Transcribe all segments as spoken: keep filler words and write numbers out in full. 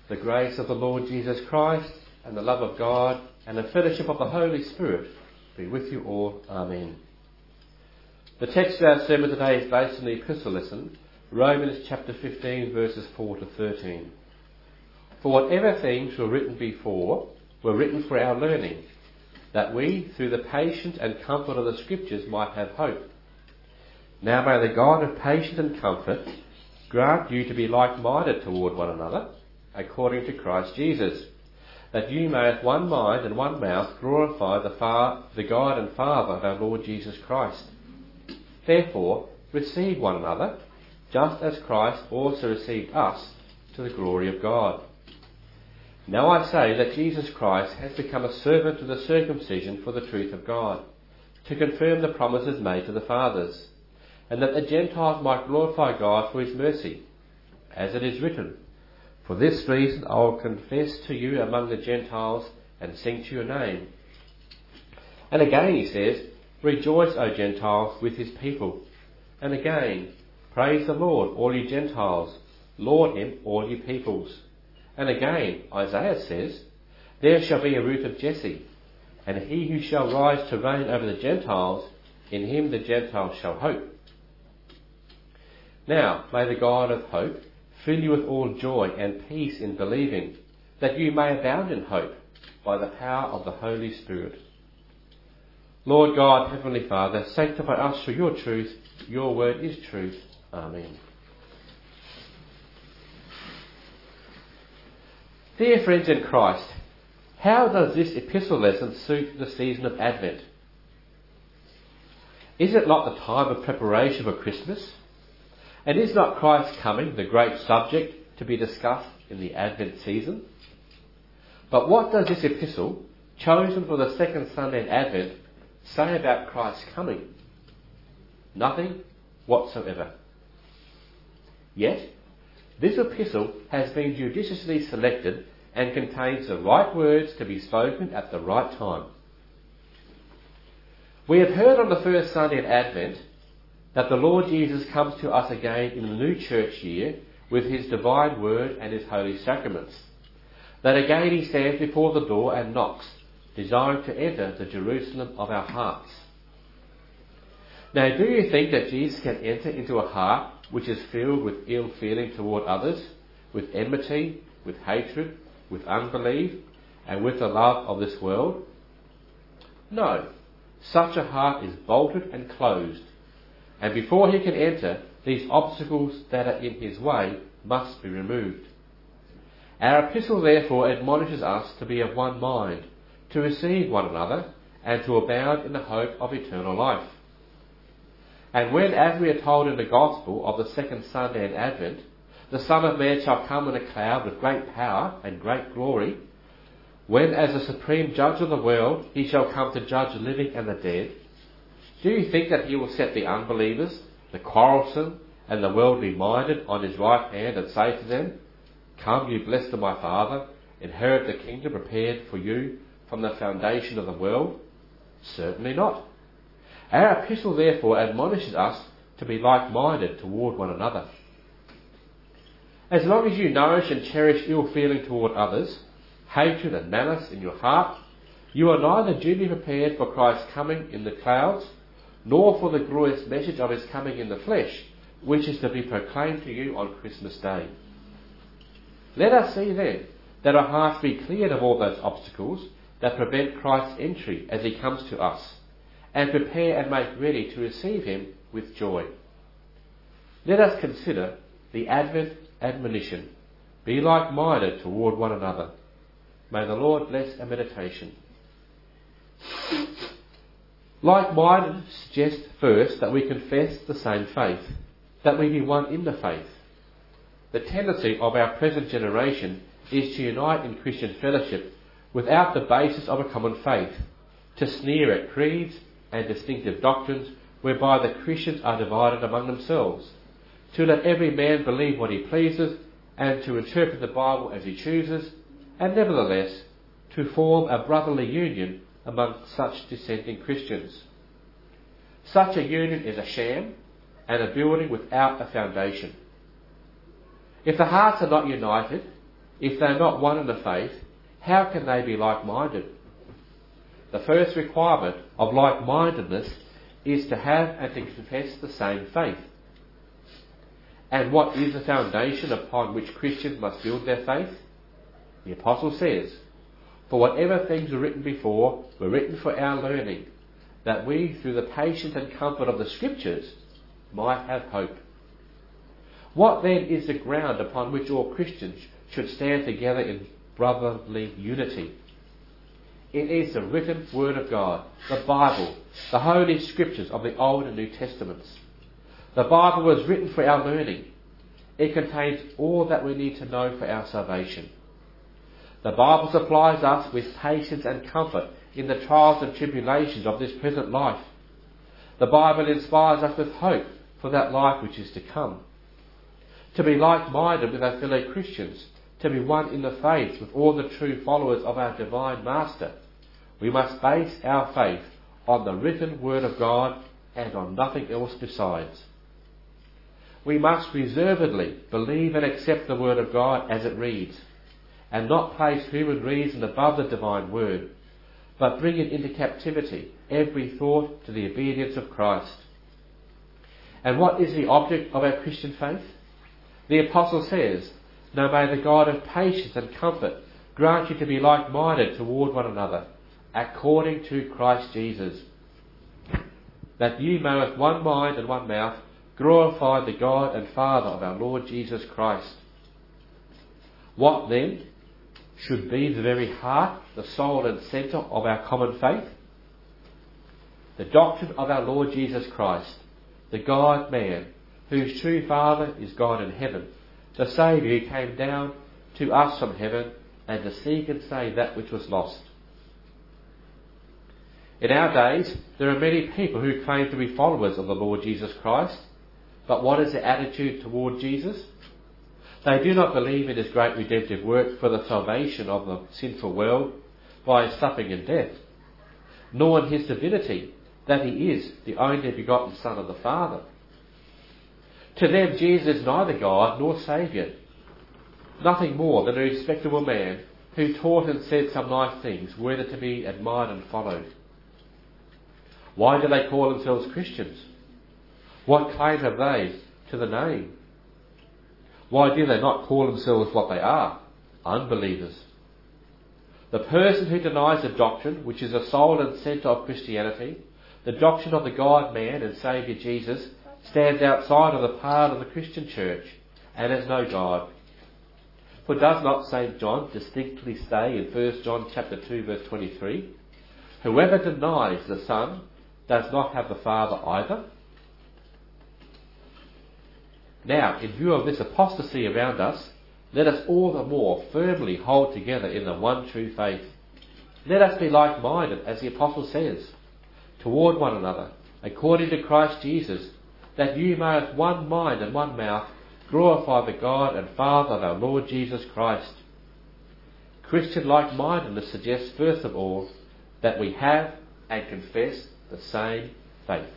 The grace of the Lord Jesus Christ and the love of God and the fellowship of the Holy Spirit be with you all. Amen. The text of our sermon today is based on the epistle lesson, Romans chapter fifteen, verses four to thirteen. For whatever things were written before were written for our learning, that we, through the patience and comfort of the Scriptures, might have hope. Now may the God of patience and comfort grant you to be like-minded toward one another, according to Christ Jesus, that you may with one mind and one mouth glorify the, Far- the God and Father of our Lord Jesus Christ. Therefore, receive one another, just as Christ also received us to the glory of God. Now I say that Jesus Christ has become a servant to the circumcision for the truth of God, to confirm the promises made to the fathers, and that the Gentiles might glorify God for his mercy. As it is written, for this reason I will confess to you among the Gentiles and sing to your name. And again he says, rejoice, O Gentiles, with his people. And again, praise the Lord, all you Gentiles. Laud him, all you peoples. And again, Isaiah says, there shall be a root of Jesse, and he who shall rise to reign over the Gentiles, in him the Gentiles shall hope. Now may the God of hope fill you with all joy and peace in believing, that you may abound in hope by the power of the Holy Spirit. Lord God, Heavenly Father, sanctify us through your truth. Your word is truth. Amen. Dear friends in Christ, how does this epistle lesson suit the season of Advent? Is it not the time of preparation for Christmas? And is not Christ's coming the great subject to be discussed in the Advent season? But what does this epistle, chosen for the second Sunday in Advent, say about Christ's coming? Nothing whatsoever. Yet, this epistle has been judiciously selected and contains the right words to be spoken at the right time. We have heard on the first Sunday in Advent that the Lord Jesus comes to us again in the new church year with his divine word and his holy sacraments. That again he stands before the door and knocks, desiring to enter the Jerusalem of our hearts. Now, do you think that Jesus can enter into a heart which is filled with ill feeling toward others, with enmity, with hatred, with unbelief, and with the love of this world? No, such a heart is bolted and closed, and before he can enter, these obstacles that are in his way must be removed. Our epistle therefore admonishes us to be of one mind, to receive one another, and to abound in the hope of eternal life. And when, as we are told in the Gospel of the second Sunday in Advent, the Son of Man shall come in a cloud with great power and great glory, when as the supreme judge of the world he shall come to judge the living and the dead, do you think that he will set the unbelievers, the quarrelsome, and the worldly minded on his right hand and say to them, come, you blessed of my Father, inherit the kingdom prepared for you from the foundation of the world? Certainly not. Our epistle therefore admonishes us to be like-minded toward one another. As long as you nourish and cherish ill feeling toward others, hatred and malice in your heart, you are neither duly prepared for Christ's coming in the clouds, nor for the glorious message of his coming in the flesh, which is to be proclaimed to you on Christmas Day. Let us see then that our hearts be cleared of all those obstacles that prevent Christ's entry as he comes to us, and prepare and make ready to receive him with joy. Let us consider the Advent admonition, be like-minded toward one another. May the Lord bless our meditation. Like-minded suggests first that we confess the same faith, that we be one in the faith. The tendency of our present generation is to unite in Christian fellowship without the basis of a common faith, to sneer at creeds and distinctive doctrines whereby the Christians are divided among themselves, to let every man believe what he pleases and to interpret the Bible as he chooses, and nevertheless to form a brotherly union among such dissenting Christians. Such a union is a sham and a building without a foundation. If the hearts are not united, if they're not one in the faith, how can they be like-minded? The first requirement of like-mindedness is to have and to confess the same faith. And what is the foundation upon which Christians must build their faith? The Apostle says, "For whatever things were written before were written for our learning, that we, through the patience and comfort of the Scriptures, might have hope." What then is the ground upon which all Christians should stand together in brotherly unity? It is the written Word of God, the Bible, the Holy Scriptures of the Old and New Testaments. The Bible was written for our learning. It contains all that we need to know for our salvation. The Bible supplies us with patience and comfort in the trials and tribulations of this present life. The Bible inspires us with hope for that life which is to come. To be like-minded with our fellow Christians, to be one in the faith with all the true followers of our Divine Master, we must base our faith on the written Word of God and on nothing else besides. We must reservedly believe and accept the Word of God as it reads, and not place human reason above the Divine Word, but bring it into captivity, every thought to the obedience of Christ. And what is the object of our Christian faith? The Apostle says, "Now may the God of patience and comfort grant you to be like-minded toward one another, according to Christ Jesus, that you may with one mind and one mouth glorify the God and Father of our Lord Jesus Christ." What then should be the very heart, the soul and centre of our common faith? The doctrine of our Lord Jesus Christ, the God-man, whose true Father is God in heaven, the Saviour who came down to us from heaven and to seek and save that which was lost. In our days, there are many people who claim to be followers of the Lord Jesus Christ, but what is their attitude toward Jesus? They do not believe in his great redemptive work for the salvation of the sinful world by his suffering and death, nor in his divinity, that he is the only begotten Son of the Father. To them, Jesus is neither God nor Saviour, nothing more than a respectable man who taught and said some nice things worthy to be admired and followed. Why do they call themselves Christians? What claim have they to the name? Why do they not call themselves what they are? Unbelievers. The person who denies the doctrine, which is the soul and centre of Christianity, the doctrine of the God-man and Saviour Jesus, stands outside of the part of the Christian church and has no God. For does not Saint John distinctly say in First John chapter two verse twenty-three, "Whoever denies the Son does not have the Father either"? Now, in view of this apostasy around us, let us all the more firmly hold together in the one true faith. Let us be like-minded, as the Apostle says, toward one another, according to Christ Jesus, that you may with one mind and one mouth glorify the God and Father of our Lord Jesus Christ. Christian like-mindedness suggests, first of all, that we have and confess the same faith.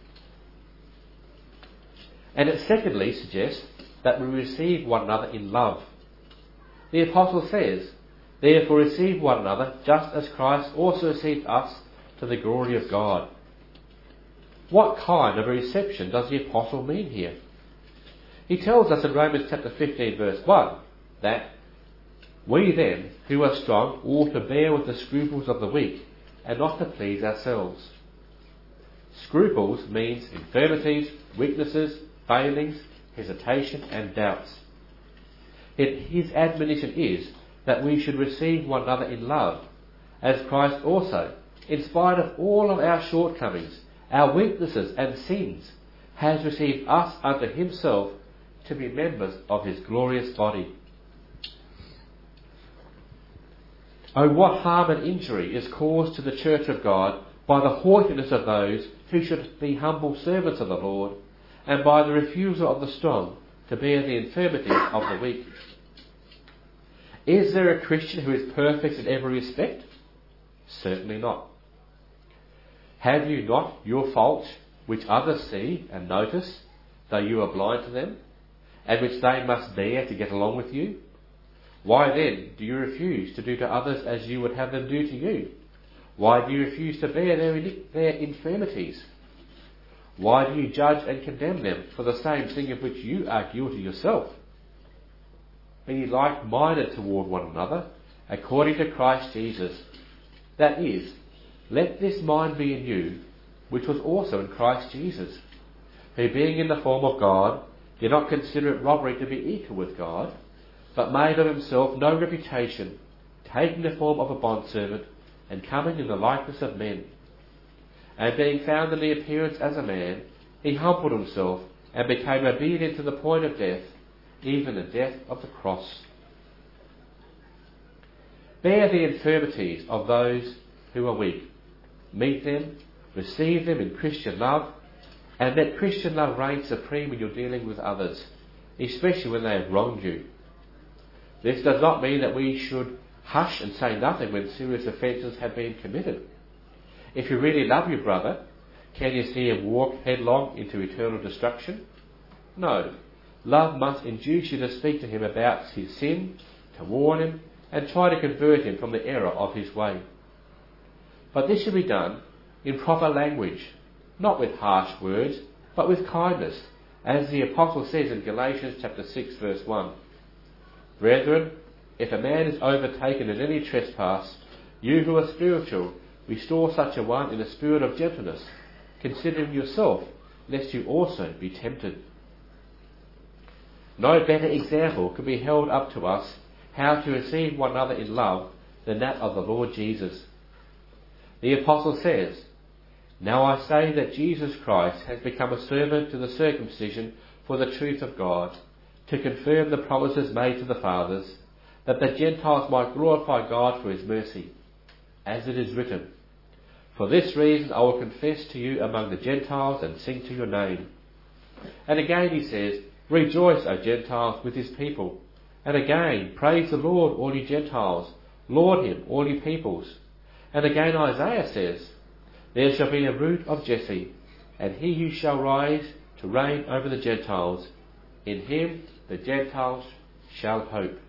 And it secondly suggests that we receive one another in love. The Apostle says, "Therefore receive one another, just as Christ also received us to the glory of God." What kind of a reception does the Apostle mean here? He tells us in Romans chapter fifteen verse one that we then, who are strong, ought to bear with the scruples of the weak and not to please ourselves. Scruples means infirmities, weaknesses, failings, hesitation and doubts. Yet his admonition is that we should receive one another in love, as Christ also, in spite of all of our shortcomings, our weaknesses and sins, has received us unto himself to be members of his glorious body. Oh, what harm and injury is caused to the Church of God by the haughtiness of those who should be humble servants of the Lord, and by the refusal of the strong to bear the infirmities of the weak. Is there a Christian who is perfect in every respect? Certainly not. Have you not your faults which others see and notice, though you are blind to them, and which they must bear to get along with you? Why then do you refuse to do to others as you would have them do to you? Why do you refuse to bear their, their infirmities? Why do you judge and condemn them for the same thing of which you are guilty yourself? Be ye like-minded toward one another, according to Christ Jesus. That is, let this mind be in you, which was also in Christ Jesus, who being in the form of God, did not consider it robbery to be equal with God, but made of himself no reputation, taking the form of a bondservant, and coming in the likeness of men. And being found in the appearance as a man, he humbled himself, and became obedient to the point of death, even the death of the cross. Bear the infirmities of those who are weak. Meet them, receive them in Christian love, and let Christian love reign supreme when you're dealing with others, especially when they have wronged you. This does not mean that we should hush and say nothing when serious offences have been committed. If you really love your brother, can you see him walk headlong into eternal destruction? No. Love must induce you to speak to him about his sin, to warn him, and try to convert him from the error of his way. But this should be done in proper language, not with harsh words, but with kindness, as the Apostle says in Galatians chapter six verse one. Brethren, if a man is overtaken in any trespass, you who are spiritual, restore such a one in a spirit of gentleness, considering yourself, lest you also be tempted. No better example can be held up to us how to receive one another in love than that of the Lord Jesus. The Apostle says, Now I say that Jesus Christ has become a servant to the circumcision for the truth of God, to confirm the promises made to the fathers, that the Gentiles might glorify God for his mercy. As it is written, For this reason I will confess to you among the Gentiles and sing to your name. And again he says, Rejoice, O Gentiles, with his people. And again, praise the Lord, all ye Gentiles. Laud him, all ye peoples. And again Isaiah says, There shall be a root of Jesse, and he who shall rise to reign over the Gentiles. In him the Gentiles shall hope.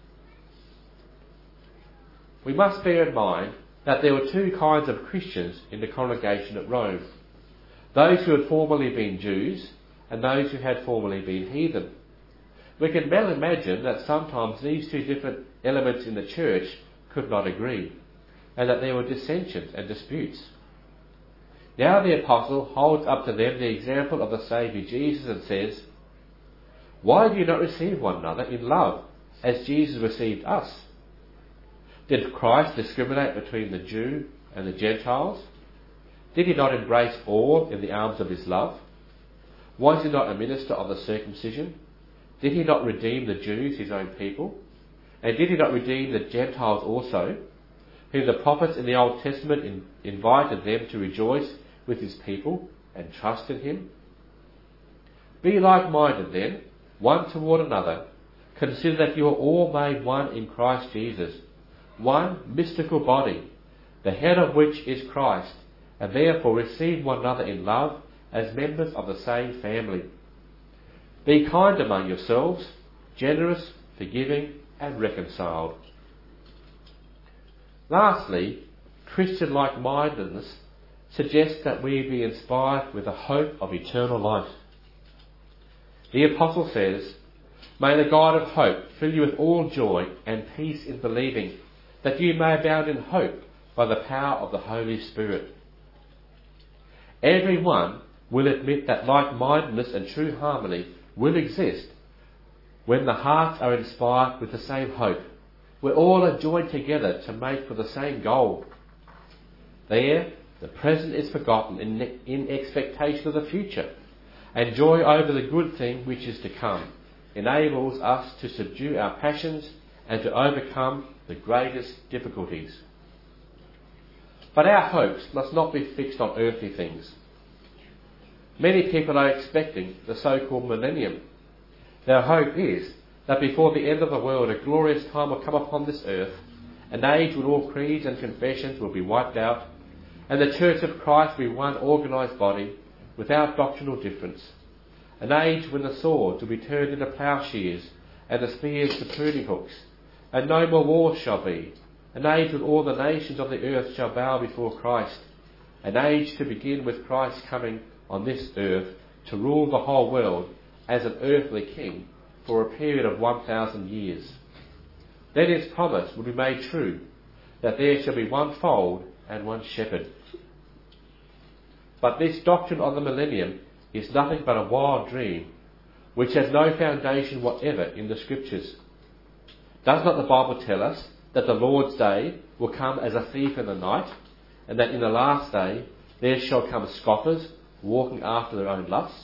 We must bear in mind that there were two kinds of Christians in the congregation at Rome. Those who had formerly been Jews, and those who had formerly been heathen. We can well imagine that sometimes these two different elements in the church could not agree, and that there were dissensions and disputes. Now the Apostle holds up to them the example of the Saviour Jesus and says, Why do you not receive one another in love, as Jesus received us? Did Christ discriminate between the Jew and the Gentiles? Did he not embrace all in the arms of his love? Was he not a minister of the circumcision? Did he not redeem the Jews, his own people? And did he not redeem the Gentiles also, whom the prophets in the Old Testament in, invited them to rejoice with his people and trust in him? Be like-minded then, one toward another. Consider that you are all made one in Christ Jesus, one mystical body, the head of which is Christ, and therefore receive one another in love as members of the same family. Be kind among yourselves, generous, forgiving, and reconciled. Lastly, Christian like-mindedness suggests that we be inspired with a hope of eternal life. The Apostle says, May the God of hope fill you with all joy and peace in believing, that you may abound in hope by the power of the Holy Spirit. Everyone will admit that like-mindedness and true harmony will exist when the hearts are inspired with the same hope, where all are joined together to make for the same goal. There, the present is forgotten in, in expectation of the future, and joy over the good thing which is to come enables us to subdue our passions and to overcome the greatest difficulties. But our hopes must not be fixed on earthly things. Many people are expecting the so-called millennium. Their hope is that before the end of the world a glorious time will come upon this earth, an age when all creeds and confessions will be wiped out, and the Church of Christ will be one organised body without doctrinal difference. An age when the swords will be turned into ploughshares and the spears to pruning hooks, and no more wars shall be. An age when all the nations of the earth shall bow before Christ. An age to begin with Christ coming on this earth to rule the whole world as an earthly king for a period of one thousand years. Then his promise will be made true, that there shall be one fold and one shepherd. But this doctrine of the millennium is nothing but a wild dream, which has no foundation whatever in the Scriptures. Does not the Bible tell us that the Lord's day will come as a thief in the night, and that in the last day there shall come scoffers walking after their own lusts?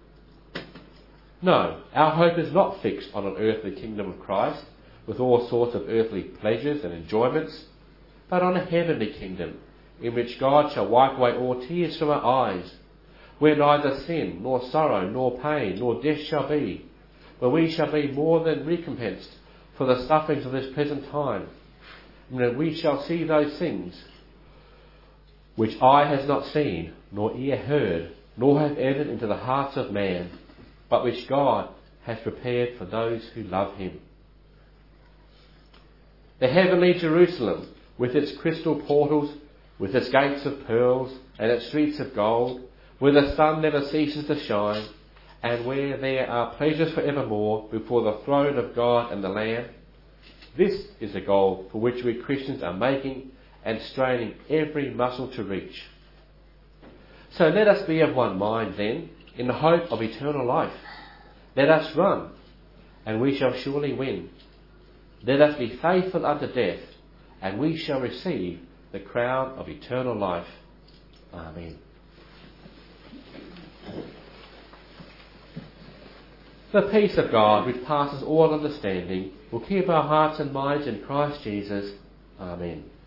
No, our hope is not fixed on an earthly kingdom of Christ, with all sorts of earthly pleasures and enjoyments, but on a heavenly kingdom, in which God shall wipe away all tears from our eyes, where neither sin, nor sorrow, nor pain, nor death shall be, where we shall be more than recompensed for the sufferings of this present time, and when we shall see those things which eye has not seen, nor ear heard, nor have entered into the hearts of man, but which God has prepared for those who love him. The heavenly Jerusalem, with its crystal portals, with its gates of pearls, and its streets of gold, where the sun never ceases to shine, and where there are pleasures for evermore before the throne of God and the Lamb. This is the goal for which we Christians are making and straining every muscle to reach. So let us be of one mind then, in the hope of eternal life. Let us run, and we shall surely win. Let us be faithful unto death, and we shall receive the crown of eternal life. Amen. The peace of God, which passes all understanding, will keep our hearts and minds in Christ Jesus. Amen.